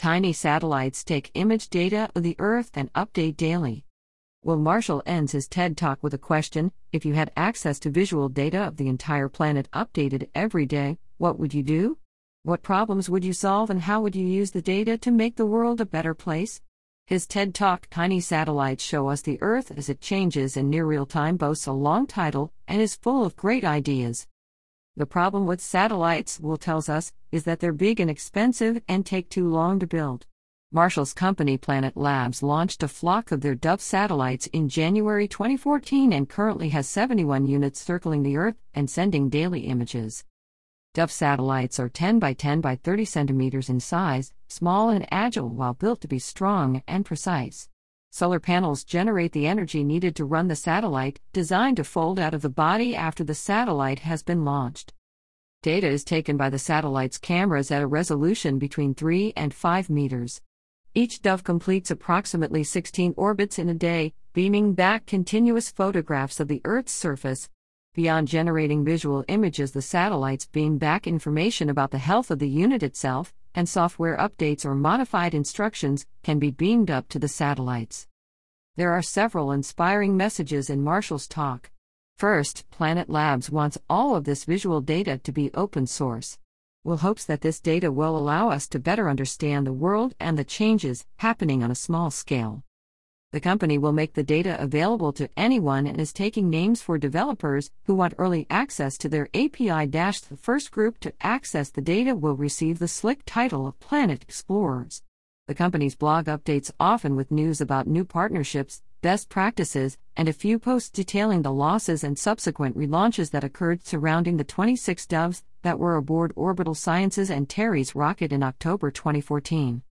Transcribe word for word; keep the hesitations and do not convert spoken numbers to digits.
Tiny satellites take image data of the Earth and update daily. Will Marshall ends his TED Talk with a question: if you had access to visual data of the entire planet updated every day, what would you do? What problems would you solve, and how would you use the data to make the world a better place? His TED Talk, Tiny Satellites Show Us the Earth as It Changes in Near Real Time, boasts a long title and is full of great ideas. The problem with satellites, Will tells us, is that they're big and expensive and take too long to build. Marshall's company Planet Labs launched a flock of their Dove satellites in January twenty fourteen and currently has seventy-one units circling the Earth and sending daily images. Dove satellites are ten by ten by thirty centimeters in size, small and agile while built to be strong and precise. Solar panels generate the energy needed to run the satellite, designed to fold out of the body after the satellite has been launched. Data is taken by the satellite's cameras at a resolution between three and five meters. Each Dove completes approximately sixteen orbits in a day, beaming back continuous photographs of the Earth's surface. Beyond generating visual images, the satellites beam back information about the health of the unit itself, and software updates or modified instructions can be beamed up to the satellites. There are several inspiring messages in Marshall's talk. First, Planet Labs wants all of this visual data to be open source. Will hopes that this data will allow us to better understand the world and the changes happening on a small scale. The company will make the data available to anyone and is taking names for developers who want early access to their A P I. The first group to access the data will receive the slick title of Planet Explorers. The company's blog updates often with news about new partnerships, best practices, and a few posts detailing the losses and subsequent relaunches that occurred surrounding the twenty-six Doves that were aboard Orbital Sciences and Terry's rocket in October twenty fourteen.